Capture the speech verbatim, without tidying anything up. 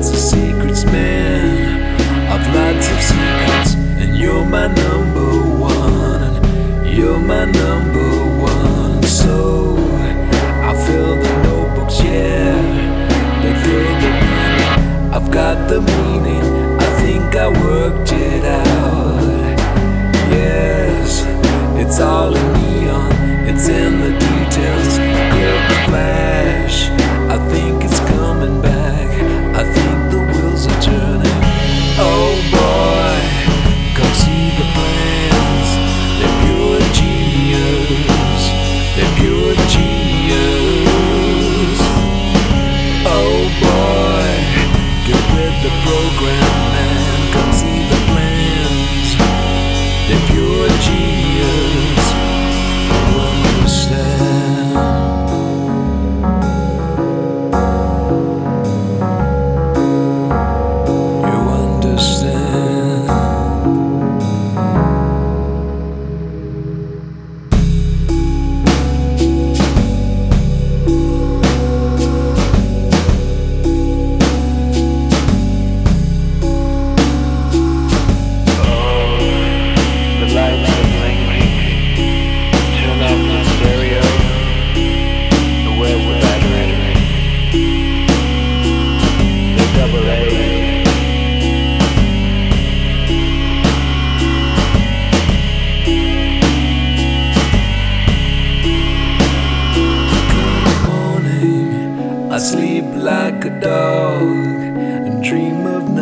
lots of secrets, man. I've lots of secrets, and you're my number one. And you're my number one. So I fill the notebooks, yeah. They fill the meaning. I've got the meaning. I think I worked it out. Yes, it's all in neon. It's in the details. Click the flash. I think it's coming back. I think the wheels are turning. Oh boy, come see the plans. They're pure genius. They're pure genius. Oh boy, get with the program, man. Come see the plans. They're pure genius. You understand? You understand? The lights are blinking. Turn off the stereo. The where's the battery? The double A. Morning, I sleep like a dog and dream of